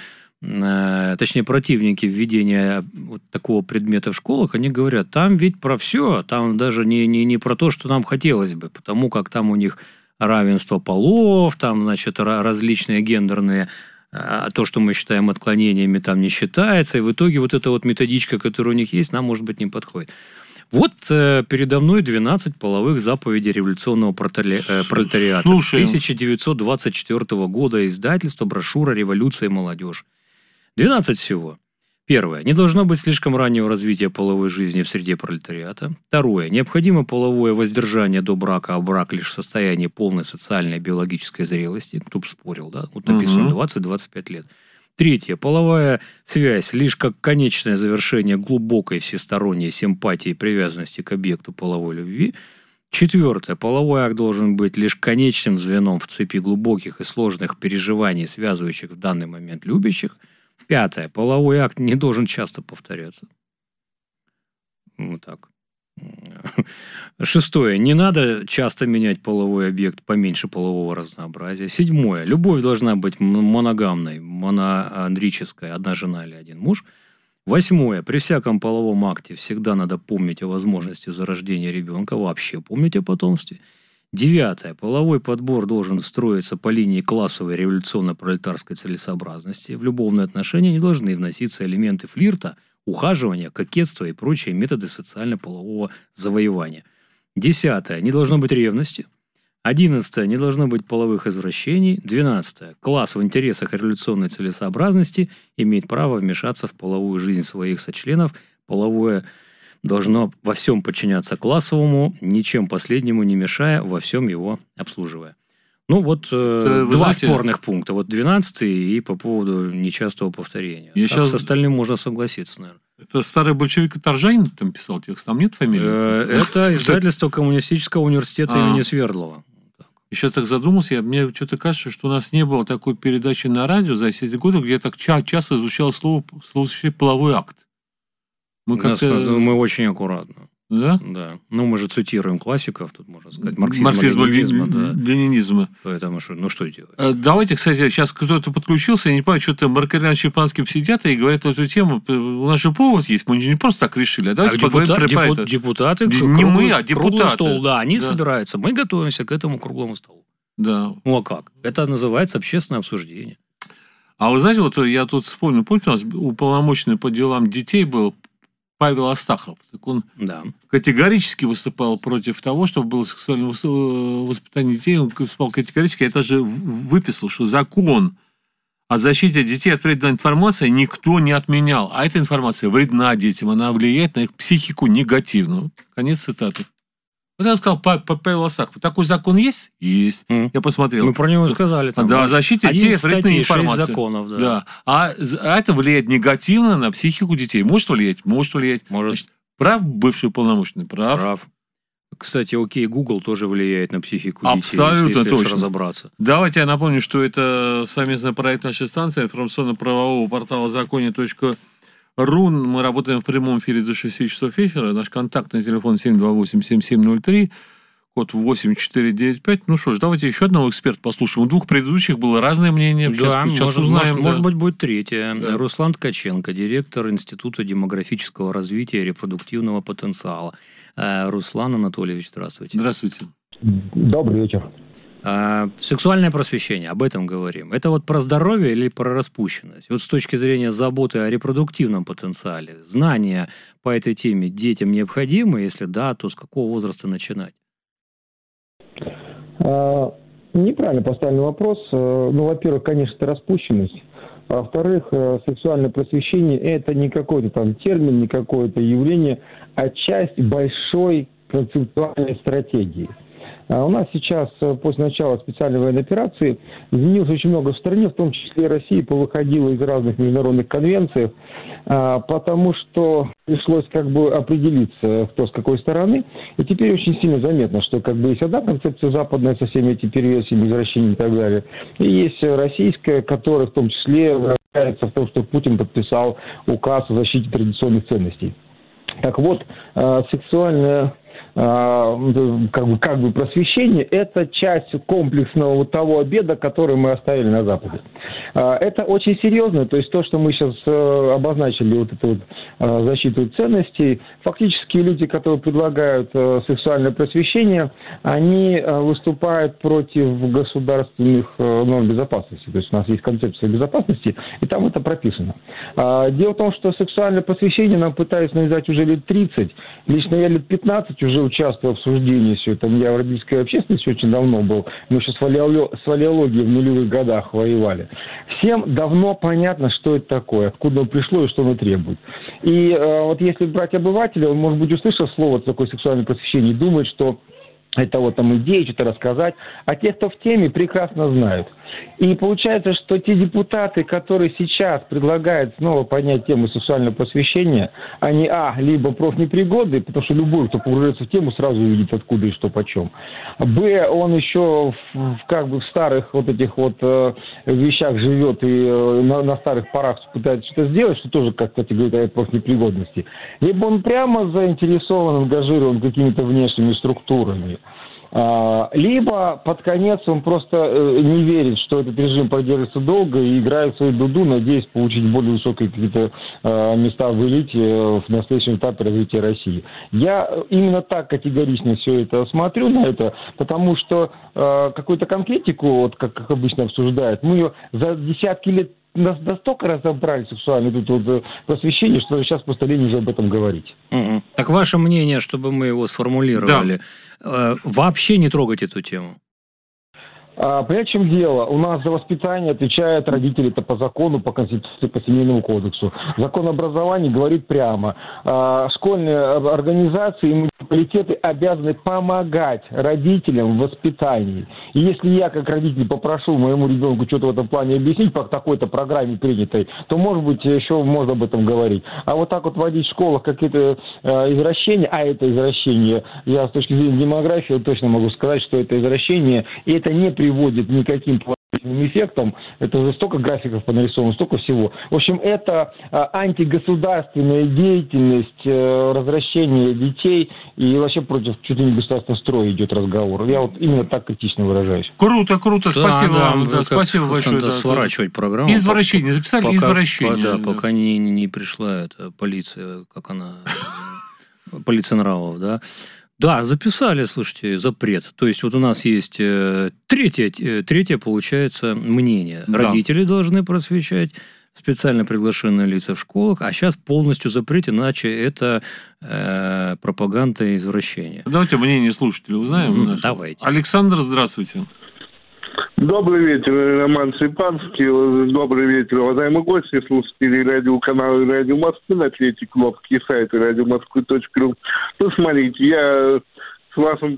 э, точнее, противники введения вот такого предмета в школах, они говорят, там ведь про все, там даже не, не, не про то, что нам хотелось бы, потому как там у них равенство полов, там, значит, ра- различные гендерные а то, что мы считаем отклонениями, там не считается, и в итоге вот эта вот методичка, которая у них есть, нам, может быть, не подходит. Вот э, передо мной двенадцать половых заповедей революционного протоли... э, пролетариата. Слушай. тысяча девятьсот двадцать четвёртого года издательство, брошюра «Революция и молодежь». двенадцать всего. Первое. Не должно быть слишком раннего развития половой жизни в среде пролетариата. Второе. Необходимо половое воздержание до брака, а брак лишь в состоянии полной социальной и биологической зрелости. Кто бы спорил, да? Вот написано Угу. двадцать-двадцать пять лет. Третье. Половая связь лишь как конечное завершение глубокой всесторонней симпатии и привязанности к объекту половой любви. Четвертое. Половой акт должен быть лишь конечным звеном в цепи глубоких и сложных переживаний, связывающих в данный момент любящих. Пятое. Половой акт не должен часто повторяться. Вот так. Шестое. Не надо часто менять половой объект, поменьше полового разнообразия. Седьмое. Любовь должна быть моногамной, моноандрической, одна жена или один муж. Восьмое. При всяком половом акте всегда надо помнить о возможности зарождения ребенка, вообще помнить о потомстве. Девятое. Половой подбор должен строиться по линии классовой революционно-пролетарской целесообразности. В любовные отношения не должны вноситься элементы флирта, ухаживания, кокетства и прочие методы социально-полового завоевания. Десятое. Не должно быть ревности. Одиннадцатое. Не должно быть половых извращений. Двенадцатое. Класс в интересах революционной целесообразности имеет право вмешаться в половую жизнь своих сочленов. Половое должно во всем подчиняться классовому, ничем последнему не мешая, во всем его обслуживая. Ну, вот э, два знаете, спорных пункта. Вот двенадцатый и по поводу нечастого повторения. Я Так, сейчас... с остальным можно согласиться, наверное. Это старый большевик Торжанин там писал текст, там нет фамилии? Э, Это издательство Коммунистического университета А. имени Свердлова. Еще так задумался, я, мне что-то кажется, что у нас не было такой передачи на радио за все эти годы, где я так ча- часто изучал слово, слово половой акт. Мы У нас, как-то... мы очень аккуратно. Да? Да. Ну, мы же цитируем классиков, тут можно сказать, марксизма, Марксизма, ленинизма, да. ленинизма. Поэтому что, ну что делать? Э, Давайте, кстати, сейчас кто-то подключился, я не понимаю, что-то Маркарян с Чепанским сидят и говорят на эту тему. У нас же повод есть, мы же не просто так решили. А давайте А поговорим депутат- про, про депу- это. депутаты, Не круглый- мы, а круглый депутаты. стол, да, они Да. собираются. Мы готовимся к этому круглому столу. Да. Ну а как? Это называется общественное обсуждение. А вы знаете, вот я тут вспомнил, помните, у нас уполномоченный по делам детей был Павел Астахов. Так он Да. категорически выступал против того, чтобы было сексуальное воспитание детей. Он выступал категорически. Я даже выписал, что закон о защите детей от вредной информации никто не отменял. А эта информация вредна детям. Она влияет на их психику негативно. Конец цитаты. Вот я сказал, Павел Астахов, такой закон есть? Есть. М. Я посмотрел. Мы про него сказали. Там, Да, о знаешь, защите детей от одиннадцать вредной статей, шесть информации. законов, да. Да. А, а это влияет негативно на психику детей. Может влиять? Может влиять. Может. Значит, прав бывший уполномоченный? Прав. Прав. Кстати, окей, Google тоже влияет на психику детей, Абсолютно если, если точно. уж разобраться. Давайте я напомню, что это совместный проект нашей станции информационно-правового портала законе точка ру. Мы работаем в прямом эфире до шести часов вечера. Наш контактный телефон семь два восемь семь семь ноль три. Код восемь четыре девять пять. Ну что ж, давайте еще одного эксперта послушаем. У двух предыдущих было разное мнение. Сейчас, Да, сейчас может, узнаем. может, да. может быть, будет третье. Да. Руслан Ткаченко, директор Института демографического развития и репродуктивного потенциала. Э, Руслан Анатольевич, здравствуйте. Здравствуйте. Добрый вечер. А, сексуальное просвещение, об этом говорим. Это вот про здоровье или про распущенность? Вот с точки зрения заботы о репродуктивном потенциале, знания по этой теме детям необходимы? Если да, то с какого возраста начинать? А, неправильно поставленный вопрос. А, Ну, во-первых, конечно, это распущенность. А во-вторых, а, сексуальное просвещение – это не какой-то там термин, не какое-то явление, а часть большой концептуальной стратегии. А у нас сейчас, после начала специальной военной операции, изменилось очень много в стране, в том числе и Россия повыходила из разных международных конвенций, а, потому что пришлось как бы определиться, кто с какой стороны. И теперь очень сильно заметно, что как бы есть одна концепция западная со всеми этими переверсиями, извращениями и так далее, и есть российская, которая в том числе выражается в том, что Путин подписал указ о защите традиционных ценностей. Так вот, сексуальное как бы, как бы просвещение, это часть комплексного вот того обеда, который мы оставили на Западе. Это очень серьезно, то есть то, что мы сейчас обозначили, вот эту вот защиту ценностей, фактически люди, которые предлагают сексуальное просвещение, они выступают против государственных норм безопасности. То есть у нас есть концепция безопасности, и там это прописано. Дело в том, что сексуальное просвещение нам пытаются навязать уже лет тридцать. Лично я лет пятнадцать уже участвовал в обсуждении все это. Я в родительской общественности очень давно был. Мы еще с валеологией в нулевых годах воевали. Всем давно понятно, что это такое, откуда оно пришло и что оно требует. И э, вот если брать обывателя, он, может быть, услышав слово такое сексуальное просвещение, думает, что это вот там идея, что-то рассказать. А те, кто в теме, прекрасно знают. И получается, что те депутаты, которые сейчас предлагают снова поднять тему сексуального просвещения, они, а, либо профнепригодны, потому что любой, кто погружается в тему, сразу увидит, откуда и что почем. Б, он еще в, в, как бы в старых вот этих вот э, вещах живет и э, на, на старых парах пытается что-то сделать, что тоже, как, кстати, говорит о профнепригодности. Либо он прямо заинтересован, ангажирован какими-то внешними структурами. Либо под конец он просто не верит, что этот режим продержится долго и играет свою дуду, надеясь получить более высокие какие-то места в элите на следующем этапе развития России. Я именно так категорично все это смотрю на это, потому что какую-то конкретику, вот как, как обычно обсуждают, мы ее за десятки лет настолько разобрали сексуальное тут вот просвещение, что сейчас просто лень уже об этом говорить. Угу. Так ваше мнение, чтобы мы его сформулировали, да. э, вообще не трогать эту тему? А, понимаете, в чем дело? У нас за воспитание отвечают родители, это по закону, по Конституции, по Семейному кодексу. Закон образования говорит прямо. А, школьные организации и муниципалитеты обязаны помогать родителям в воспитании. И если я, как родитель, попрошу моему ребенку что-то в этом плане объяснить по такой-то программе принятой, то, может быть, еще можно об этом говорить. А вот так вот вводить в школах какие-то э, извращения, а это извращение, я с точки зрения демографии точно могу сказать, что это извращение, и это не при приводит никаким положительным эффектом. Это уже столько графиков понарисовано, столько всего. В общем, это а, антигосударственная деятельность, а, развращение детей и вообще против чуть ли не государственного строя идет разговор. Я вот именно так критично выражаюсь. Круто, круто. Да, спасибо да, вам. Да, спасибо большое. Да, сворачивать программу. Извращение. Записали пока, извращение. Да, да. пока не, не пришла эта полиция, как она... Полиция нравов, да. Да, записали, слушайте, запрет. То есть вот у нас есть э, третье, э, третье, получается, мнение. Да. Родители должны просвещать, специально приглашенные лица в школах, а сейчас полностью запрет, иначе это э, пропаганда и извращение. Давайте мнение слушателей узнаем. Mm, давайте. Александр, здравствуйте. Добрый вечер, Роман Шипанский. Добрый вечер, уважаемые гости, слушатели радиоканала Радио Москвы на третьей кнопке сайта радио москвы точка ру. Ну, смотрите, я с вашим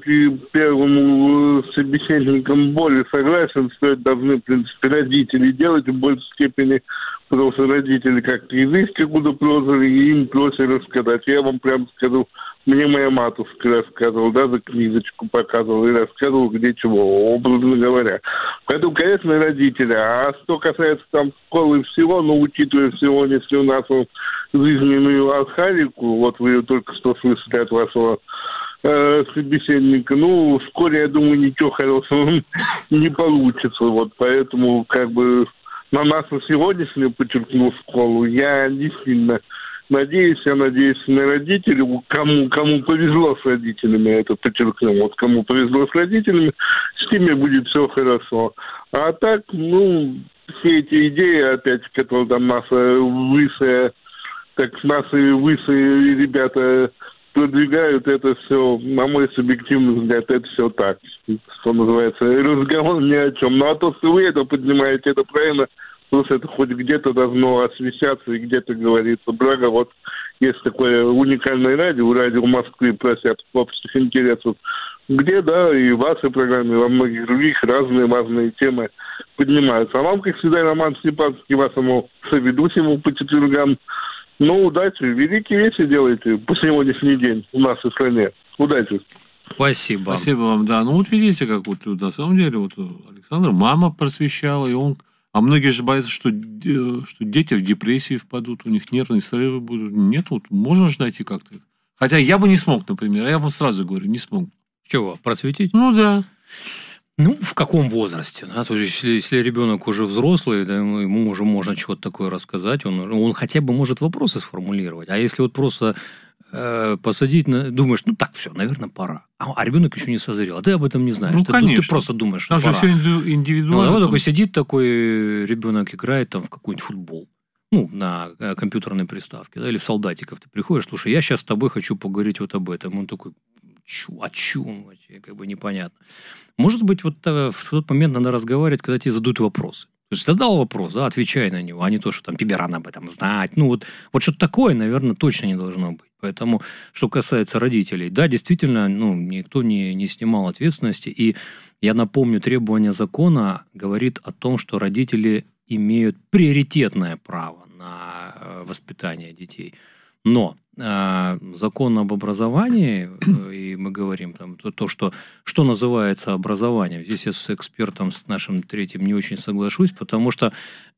первым собеседником более согласен, что это должны, в принципе, родители делать в большей степени, потому что родители как-то язык куда прожили, и им проще рассказать. Я вам прям скажу, мне моя матушка рассказывала, даже книжечку показывала и рассказывала, где чего, образно говоря. Поэтому, конечно, родители. А что касается там школы и всего, ну, учитывая сегодняшнюю нашу жизненную архаику, вот вы ее только что слышали от вашего э, собеседника, ну, в школе, я думаю, ничего хорошего не получится. Вот поэтому, как бы, на нашу сегодняшнюю, подчеркну, школу, я действительно надеюсь, я надеюсь на родителей, кому, кому повезло с родителями, это подчеркну, вот кому повезло с родителями, с ними будет все хорошо. А так, ну, все эти идеи, опять, которые там наша высшая, так наши высшие ребята продвигают, это все, на мой субъективный взгляд, это все так, что называется, разговор ни о чем. Ну, а то, что вы это поднимаете, это правильно, потому что это хоть где-то должно освещаться и где-то говорится. Благо, вот есть такое уникальное радио, радио Москвы, просят общих интересов, где, да, и в вашей программе, и во многих других разные важные темы поднимаются. А вам, как всегда, Роман Степанский, вашему соведущему по четвергам, ну, удачи, великие вещи делайте по сегодняшний день в нашей стране. Удачи. Спасибо. Спасибо вам, да. Ну, вот видите, как вот на самом деле, вот Александр, мама просвещала, и он... А многие же боятся, что, что дети в депрессии впадут, у них нервные срывы будут. Нет, вот можно же найти как-то Хотя я бы не смог, например. Я вам сразу говорю, не смог. Чего, просветить? Ну да. Ну, в каком возрасте? Да? То есть, если, если ребенок уже взрослый, да, ему уже можно что-то такое рассказать, он, он хотя бы может вопросы сформулировать. А если вот просто э, посадить, на, думаешь, ну так, все, наверное, пора. А, а ребенок еще не созрел, а ты об этом не знаешь. Ну, ты, конечно. Ты просто думаешь, что там пора. же все индивидуально. Ну, вот такой сидит такой ребенок, играет там в какой-нибудь футбол. Ну, на компьютерной приставке, да, или в солдатиков ты приходишь, слушай, я сейчас с тобой хочу поговорить вот об этом. Он такой, чу, о чем вообще, как бы непонятно. Может быть, вот в тот момент надо разговаривать, когда тебе задают вопросы. То есть задал вопрос, да, отвечай на него, а не то, что там тебе рано об этом знать. Ну, вот, вот что-то такое, наверное, точно не должно быть. Поэтому, что касается родителей, да, действительно, ну, никто не, не снимал ответственности. И я напомню, требование закона говорит о том, что родители имеют приоритетное право на воспитание детей. Но э, закон об образовании, э, и мы говорим там то, то, что, что называется образованием. Здесь я с экспертом, с нашим третьим, не очень соглашусь, потому что,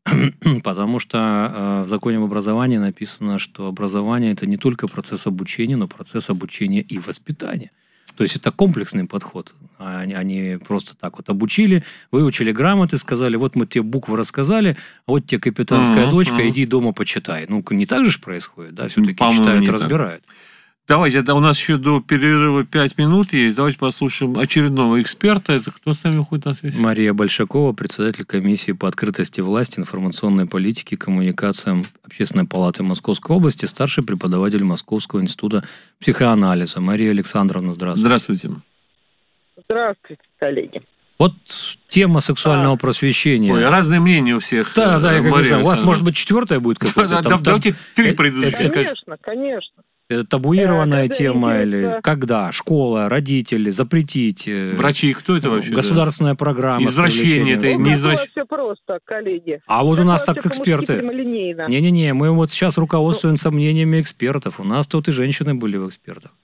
потому что э, в законе об образовании написано, что образование – это не только процесс обучения, но процесс обучения и воспитания. То есть это комплексный подход. Они просто так вот обучили, выучили грамоты, сказали, вот мы тебе буквы рассказали, а вот тебе капитанская mm-hmm, дочка, mm-hmm. иди дома почитай. Ну, не так же ж происходит, да? Все-таки По-моему, читают, разбирают. Так. Давайте, это у нас еще до перерыва пять минут есть. Давайте послушаем очередного эксперта. Это кто с нами уходит на связь? Мария Большакова, председатель комиссии по открытости власти, информационной политике и коммуникациям Общественной палаты Московской области, старший преподаватель Московского института психоанализа. Мария Александровна, здравствуйте. Здравствуйте. Здравствуйте, коллеги. Вот тема сексуального а. просвещения. Ой, разные мнения у всех. Да, да, я как не знаю. У вас, может быть, четвертая будет какая-то? Да, давайте три предыдущих. Конечно, конечно. Это табуированная когда тема идет, или когда? Школа, родители, запретить. Врачи, кто это вообще? Государственная да? программа. Извращение, это не извращение. Все просто, коллеги. А вот это у нас так эксперты. Не-не-не, мы вот сейчас руководствуемся ну, мнениями экспертов. У нас тут и женщины были в экспертах.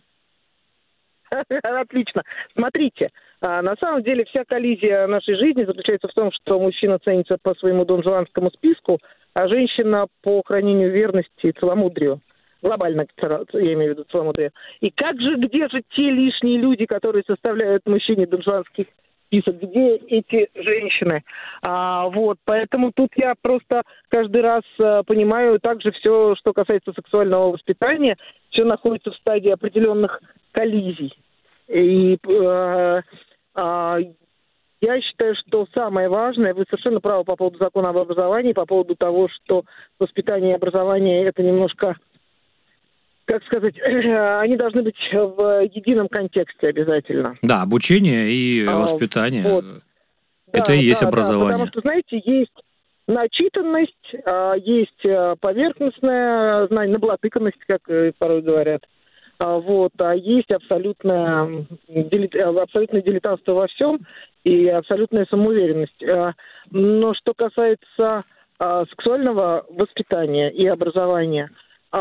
Отлично. Смотрите, на самом деле вся коллизия нашей жизни заключается в том, что мужчина ценится по своему донжуанскому списку, а женщина по хранению верности и целомудрию. Глобально, я имею в виду целомудрие. И как же, где же те лишние люди, которые составляют мужчине донжуанский список? Где эти женщины? А, вот, поэтому тут я просто каждый раз а, понимаю, также все, что касается сексуального воспитания, все находится в стадии определенных коллизий. И а, а, я считаю, что самое важное, вы совершенно правы по поводу закона об образовании, по поводу того, что воспитание и образование это немножко... Как сказать, они должны быть в едином контексте обязательно. Да, обучение и а, воспитание. Вот. Это да, и есть да, образование. Да, потому что, знаете, есть начитанность, есть поверхностная знание, наблатыканность, как порой говорят. Вот, а есть абсолютное, абсолютное дилетантство во всем и абсолютная самоуверенность. Но что касается сексуального воспитания и образования,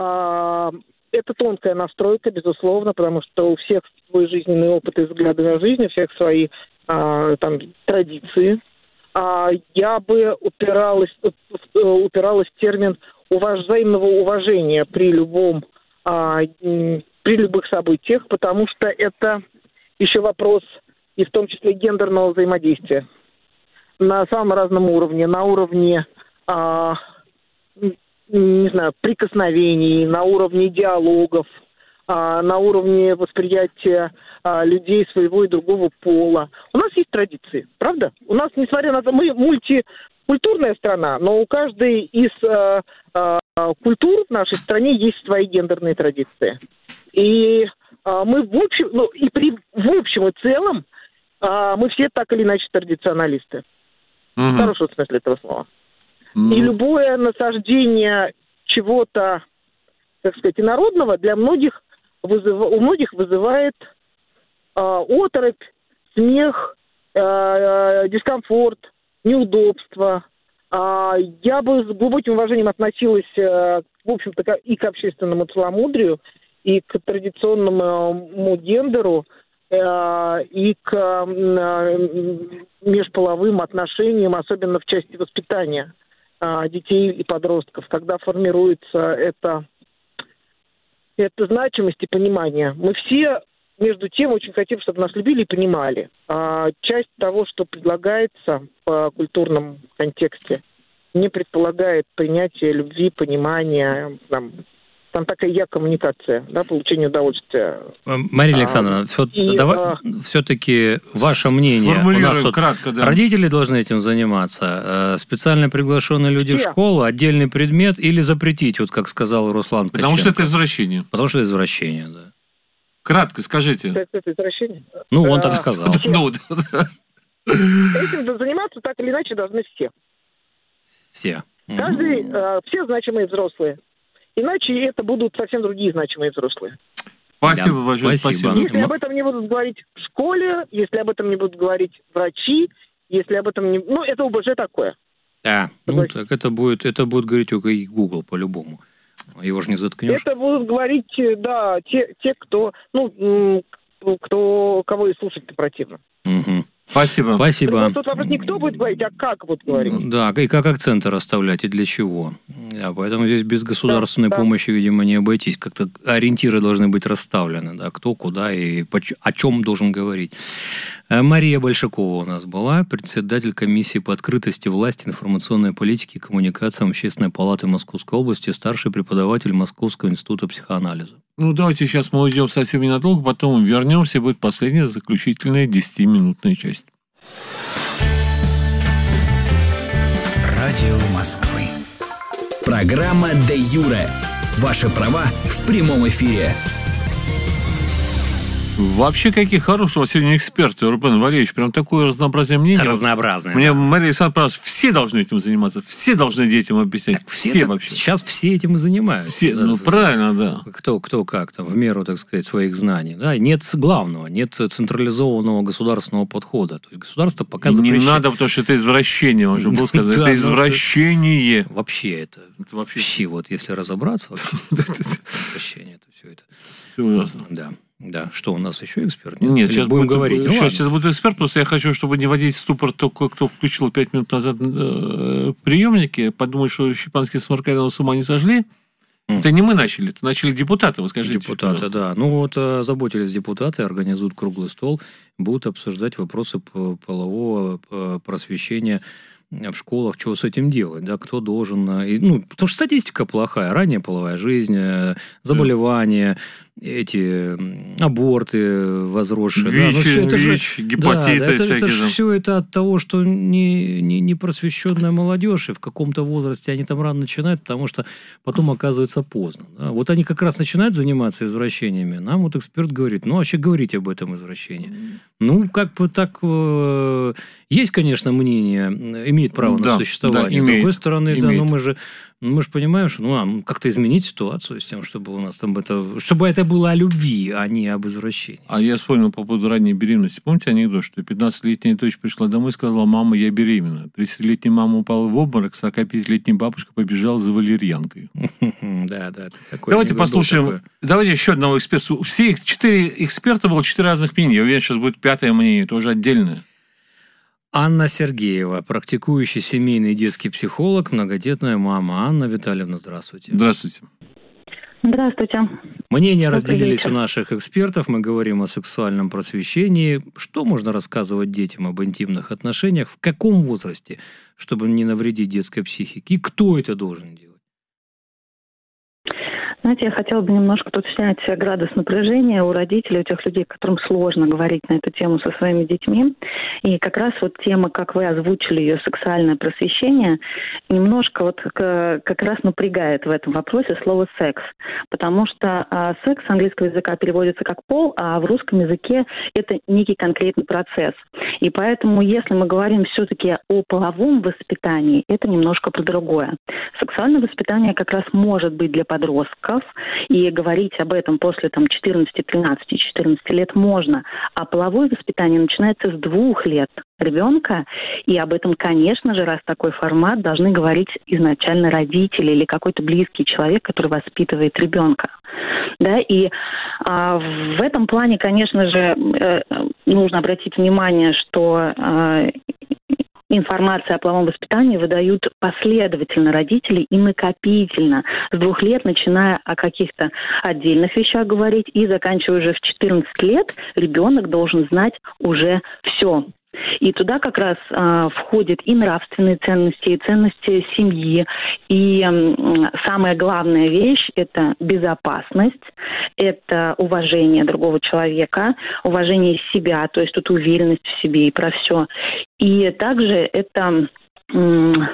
это тонкая настройка, безусловно, потому что у всех свой жизненный опыт и взгляды на жизнь, у всех свои а, там, традиции. А я бы упиралась, упиралась в термин уваж... взаимного уважения при любом, а, при любых событиях, потому что это еще вопрос, и в том числе гендерного взаимодействия. На самом разном уровне, на уровне... А, не знаю, прикосновений, на уровне диалогов, а, на уровне восприятия а, людей своего и другого пола. У нас есть традиции, правда? У нас, несмотря на то, мы мультикультурная страна, но у каждой из а, а, культур в нашей стране есть свои гендерные традиции. И а, мы в общем, ну, и при, в общем и целом а, мы все так или иначе традиционалисты. Mm-hmm. В хорошем смысле этого слова. Mm. И любое насаждение чего-то, так сказать, инородного для многих вызыв... у многих вызывает э, оторопь, смех, э, дискомфорт, неудобство. Э, я бы с глубоким уважением относилась, э, в общем-то, и к общественному целомудрию, и к традиционному гендеру, э, и к э, межполовым отношениям, особенно в части воспитания детей и подростков, когда формируется это это значимость и понимание. Мы все, между тем, очень хотим, чтобы нас любили и понимали. А часть того, что предлагается по культурному контексте, не предполагает принятие любви, понимания, там, там такая я-коммуникация, да, получение удовольствия. Мария Александровна, а, и, давай, а... все-таки ваше мнение. У нас тут кратко, да. Родители должны этим заниматься, специально приглашенные люди yeah. в школу, отдельный предмет или запретить, вот как сказал Руслан Потому Ткаченко. что это извращение. Потому что это извращение, да. Кратко скажите. Это, это извращение? Ну, он так сказал. Этим заниматься так или иначе должны все. Все. Каждый, все значимые взрослые. Иначе это будут совсем другие значимые взрослые. Спасибо да, большое, спасибо. спасибо. Если об этом не будут говорить в школе, если об этом не будут говорить врачи, если об этом не... Ну, это уже такое. Да, ну, так это будет, это будет говорить только и Google по-любому. Его же не заткнешь. Это будут говорить, да, те, те кто, ну, кто, кого и слушать-то противно. Угу. Спасибо. Спасибо. Тут вопрос не кто будет говорить, а как вот говорить. Да, и как акценты расставлять, и для чего. Да, поэтому здесь без государственной да, помощи, да. видимо, не обойтись. Как-то ориентиры должны быть расставлены, да, кто, куда и о чем должен говорить. Мария Большакова у нас была, председатель комиссии по открытости власти, информационной политике и коммуникациям Общественной палаты Московской области, старший преподаватель Московского института психоанализа. Ну, давайте сейчас мы уйдем совсем ненадолго, потом вернемся, будет последняя заключительная десятиминутная часть. Радио Москвы. Программа «Де Юре». Ваши права в прямом эфире. Вообще, какие хорошие сегодня эксперты, Рубен Валерьевич. Прям такое разнообразие мнений. Разнообразное. Мне да. Мария Александровна, все должны этим заниматься. Все должны детям объяснять. Так все, все вообще. Сейчас все этим и занимаются. Все, да, ну, правильно, да. Кто, кто как там, в меру, так сказать, своих знаний. Да, нет главного, нет централизованного государственного подхода. То есть государство пока запрещает. Не надо, потому что это извращение, он же был сказать. Это извращение. Вообще это. Вообще, вот если разобраться, извращение, это все это. Все ужасно. Да. Да, что у нас еще эксперт? Нет, Нет сейчас будем будет, говорить. Сейчас, ну, сейчас будет эксперт, просто я хочу, чтобы не вводить в ступор только кто включил пять минут назад э, приемники, подумать, что Щепанский с Маркариновым с ума не сожгли. Mm. Это не мы начали, это начали депутаты, вы скажите. Депутаты, да. Ну вот заботились депутаты, организуют круглый стол, будут обсуждать вопросы полового просвещения в школах, что с этим делать, да, кто должен... Ну, потому что статистика плохая, ранняя половая жизнь, заболевания, эти аборты возросшие. ВИЧ, да, все это ВИЧ, же, гепатиты да, это, всякие. Это же все это от того, что не, не, не просвещенная молодежь, и в каком-то возрасте они там рано начинают, потому что потом оказывается поздно. Да. Вот они как раз начинают заниматься извращениями. Нам вот эксперт говорит, ну, вообще говорить об этом извращении. Ну, как бы так... Э, есть, конечно, мнение, имеет право да, на существование. Да, с имеет, другой стороны, имеет. да, но мы же... Мы же понимаем, что ну, а, как-то изменить ситуацию с тем, чтобы у нас там это... Чтобы это было о любви, а не об извращении. А я вспомнил по поводу ранней беременности. Помните анекдот, что пятнадцатилетняя дочь пришла домой и сказала: мама, я беременна. тридцатилетняя мама упала в обморок, сорокапятилетняя бабушка побежала за валерьянкой. Да, да. Давайте послушаем. Давайте еще одного эксперта. Все четыре эксперта было четыре разных мнения. Я уверен, сейчас будет пятое мнение, тоже отдельное. Анна Сергеева, практикующий семейный детский психолог, многодетная мама. Анна Витальевна, здравствуйте. Здравствуйте. Здравствуйте. Мнения разделились у наших экспертов. Мы говорим о сексуальном просвещении. Что можно рассказывать детям об интимных отношениях? В каком возрасте, чтобы не навредить детской психике? И кто это должен делать? Знаете, я хотела бы немножко тут снять градус напряжения у родителей, у тех людей, которым сложно говорить на эту тему со своими детьми. И как раз вот тема, как вы озвучили ее, сексуальное просвещение, немножко вот как раз напрягает в этом вопросе слово «секс». Потому что а, секс с английского языка переводится как «пол», а в русском языке это некий конкретный процесс. И поэтому, если мы говорим все-таки о половом воспитании, это немножко про другое. Сексуальное воспитание как раз может быть для подростков, и говорить об этом после там, четырнадцати, тринадцати, четырнадцати лет можно. А половое воспитание начинается с двух лет ребенка, и об этом, конечно же, раз такой формат, должны говорить изначально родители или какой-то близкий человек, который воспитывает ребенка. Да, и а, в этом плане, конечно же, э, нужно обратить внимание, что э, информацию о половом воспитании выдают последовательно родители и накопительно. С двух лет, начиная о каких-то отдельных вещах говорить, и заканчивая уже в четырнадцать лет, ребенок должен знать уже все. И туда как раз а, входят и нравственные ценности, и ценности семьи. И м, самая главная вещь – это безопасность, это уважение другого человека, уважение себя, то есть тут уверенность в себе и про все. И также это м,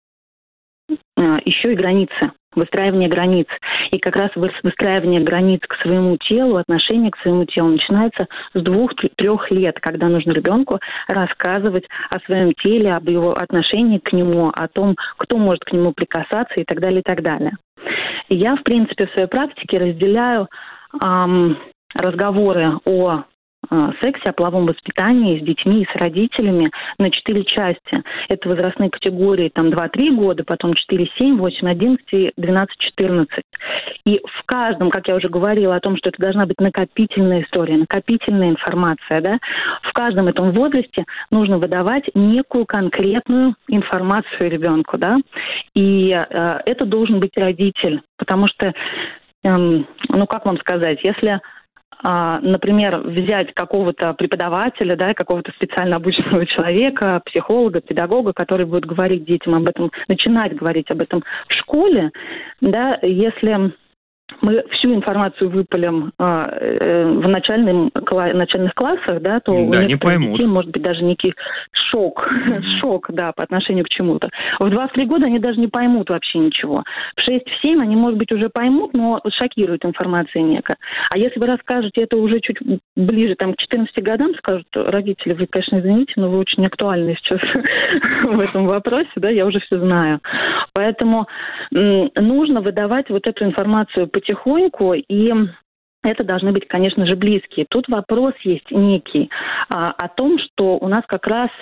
а, еще и границы. Выстраивание границ. И как раз выстраивание границ к своему телу, отношение к своему телу начинается с двух-трех лет, когда нужно ребенку рассказывать о своем теле, об его отношении к нему, о том, кто может к нему прикасаться и так далее, и так далее. И я, в принципе, в своей практике разделяю эм, разговоры о сексе, о половом воспитании с детьми и с родителями на четыре части. Это возрастные категории там два-три года, потом четыре-семь, восемь-одиннадцать, двенадцать-четырнадцать. И в каждом, как я уже говорила о том, что это должна быть накопительная история, накопительная информация, да, в каждом этом возрасте нужно выдавать некую конкретную информацию ребенку, да, и э, это должен быть родитель, потому что, э, ну как вам сказать, если например, взять какого-то преподавателя, да, какого-то специально обученного человека, психолога, педагога, который будет говорить детям об этом, начинать говорить об этом в школе, да, если мы всю информацию выпалим э, э, в начальном, кла- начальных классах, да, то да, у некоторых детей может быть даже некий шок, mm-hmm. шок, да, по отношению к чему-то. В два-три года они даже не поймут вообще ничего. В шесть-семь они, может быть, уже поймут, но шокирует информация некая. А если вы расскажете это уже чуть ближе, там, к четырнадцати годам, скажут родители, вы, конечно, извините, но вы очень актуальны сейчас в этом вопросе, да, я уже все знаю. Поэтому нужно выдавать вот эту информацию потихоньку, и это должны быть, конечно же, близкие. Тут вопрос есть некий а, о том, что у нас как раз,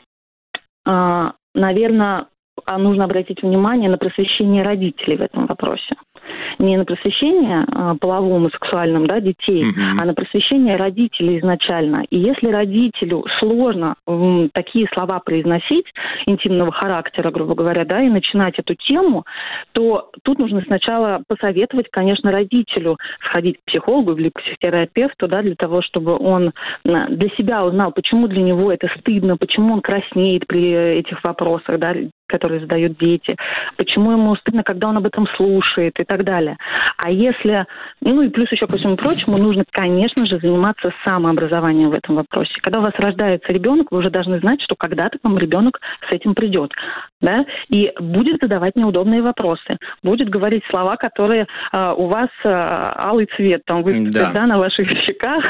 а, наверное, нужно обратить внимание на просвещение родителей в этом вопросе. Не на просвещение а, половому, сексуальным, да, детей, mm-hmm. а на просвещение родителей изначально. И если родителю сложно м, такие слова произносить, интимного характера, грубо говоря, да, и начинать эту тему, то тут нужно сначала посоветовать, конечно, родителю сходить к психологу или к психотерапевту, да, для того, чтобы он для себя узнал, почему для него это стыдно, почему он краснеет при этих вопросах, да, которые задают дети, почему ему стыдно, когда он об этом слушает и так далее. А если, ну и плюс еще ко всему прочему, нужно, конечно же, заниматься самообразованием в этом вопросе. Когда у вас рождается ребенок, вы уже должны знать, что когда-то к вам ребенок с этим придет, да, и будет задавать неудобные вопросы, будет говорить слова, которые э, у вас э, алый цвет там выступит, да. да, на ваших щеках,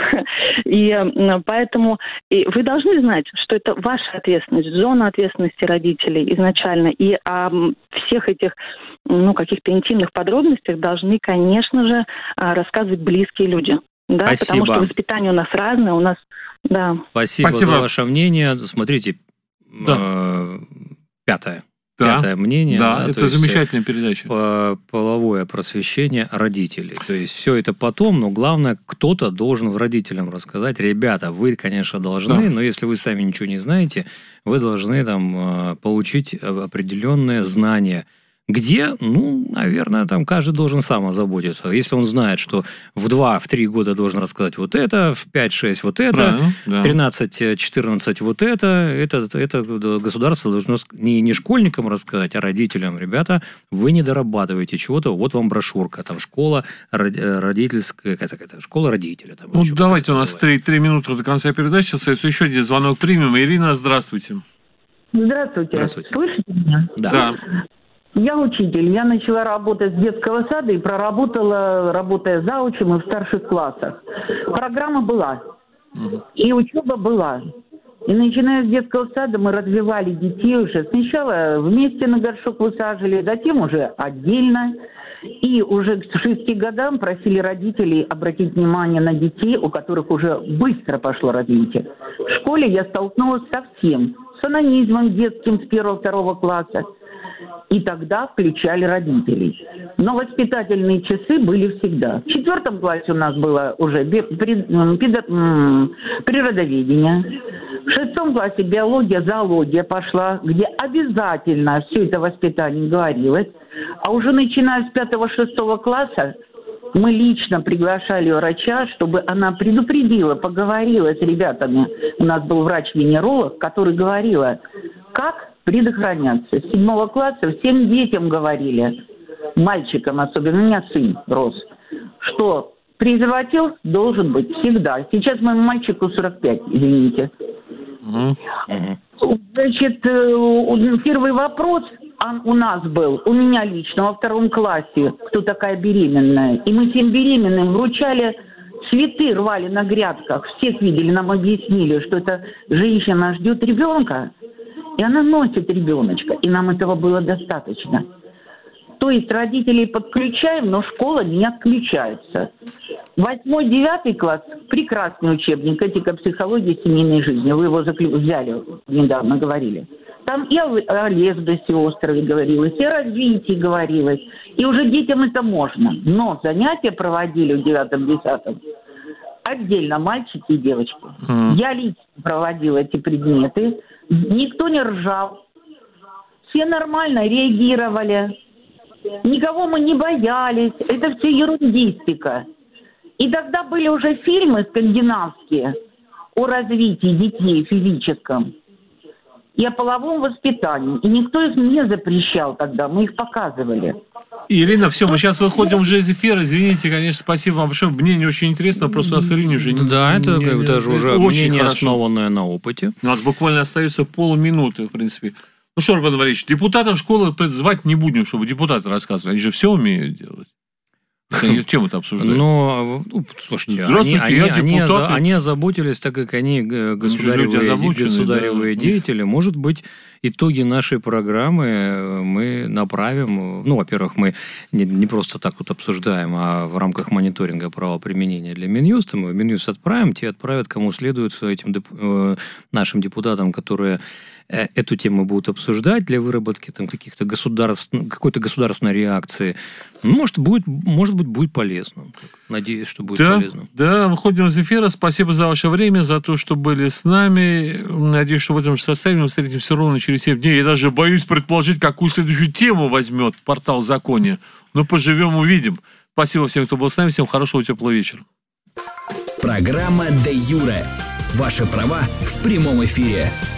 и э, поэтому и вы должны знать, что это ваша ответственность, зона ответственности родителей изначально, и о всех этих, ну, каких-то интимных подробностях должны, конечно же, рассказывать близкие люди. Да, Спасибо. Потому что воспитание у нас разное, у нас, да. Спасибо, Спасибо. за ваше мнение. Смотрите, да. э, пятое. Да. Пятое мнение. Да, да, это замечательная передача. Половое просвещение родителей. То есть все это потом, но главное, кто-то должен родителям рассказать: ребята, вы, конечно, должны, да. но если вы сами ничего не знаете, вы должны там получить определенные знания. Где, ну, наверное, там каждый должен сам озаботиться. Если он знает, что в два-три года должен рассказать вот это, в пять-шесть вот это, да, в тринадцать-четырнадцать вот это, это, это государство должно не, не школьникам рассказать, а родителям. Ребята, вы не дорабатываете чего-то, вот вам брошюрка, там школа родительская, какая-то школа родителя. Там, ну, давайте, у нас три, три минуты до конца передачи, остается еще один звонок примем. Ирина, здравствуйте. Здравствуйте. Здравствуйте. Слышите меня? Да. да. Я учитель. Я начала работать с детского сада и проработала, работая заучем и в старших классах. Программа была. И учеба была. И начиная с детского сада мы развивали детей уже. Сначала вместе на горшок высаживали, затем уже отдельно. И уже к шести годам просили родителей обратить внимание на детей, у которых уже быстро пошло развитие. В школе я столкнулась со всем. С анонизмом детским с первого-второго класса. И тогда включали родителей. Но воспитательные часы были всегда. В четвертом классе у нас было уже природоведение. В шестом классе биология, зоология пошла, где обязательно все это воспитание говорилось. А уже начиная с пятого-шестого класса мы лично приглашали врача, чтобы она предупредила, поговорила с ребятами. У нас был врач-венеролог, который говорила, как предохраняться. С седьмого класса всем детям говорили, мальчикам особенно, у меня сын рос, что презерватив должен быть всегда. Сейчас моему мальчику сорок пять, извините. Значит, первый вопрос у нас был, у меня лично, во втором классе, кто такая беременная. И мы всем беременным вручали цветы, рвали на грядках. Всех видели, нам объяснили, что эта женщина ждет ребенка, и она носит ребеночка. И нам этого было достаточно. То есть родителей подключаем, но школа не отключается. Восьмой, девятый класс – прекрасный учебник «Этика психологии семейной жизни». Вы его взяли, недавно говорили. Там и о, о лесбости острове говорилось, и о развитии говорилось. И уже детям это можно. Но занятия проводили в девятом-десятом отдельно мальчики и девочки. Mm. Я лично проводила эти предметы. Никто не ржал. Все нормально реагировали. Никого мы не боялись. Это все ерундистика. И тогда были уже фильмы скандинавские о развитии детей физическом и о половом воспитании. И никто их не запрещал тогда. Мы их показывали. Ирина, все, мы сейчас выходим уже из эфира. Извините, конечно, спасибо вам большое. Мнение очень интересно. Просто у нас Ирине уже... Да, это, не, это же уже очень мнение, хорошо. Основанное на опыте. У нас буквально остается полминуты, в принципе. Ну что, Роман Валерьевич, депутатов школы звать не будем, чтобы депутаты рассказывали. Они же все умеют делать. Они тему-то обсуждают. Но, ну, слушайте, здравствуйте, они, я они, депутат. Они, они озаботились, так как они государевые, государевые да. деятели. Может быть, итоги нашей программы мы направим. Ну, во-первых, мы не, не просто так вот обсуждаем, а в рамках мониторинга правоприменения для Минюста. Мы в Минюст отправим, те отправят кому следует этим деп, э, нашим депутатам, которые эту тему будут обсуждать для выработки там, каких-то государств, какой-то государственной реакции. Может, будет, может быть, будет полезно. Надеюсь, что будет да, полезно. Да, выходим из эфира. Спасибо за ваше время, за то, что были с нами. Надеюсь, что в этом же составе мы встретимся ровно через семь дней. Я даже боюсь предположить, какую следующую тему возьмет портал Закония. Но поживем, увидим. Спасибо всем, кто был с нами. Всем хорошего, теплого вечера. Программа «Де юре». Ваши права в прямом эфире.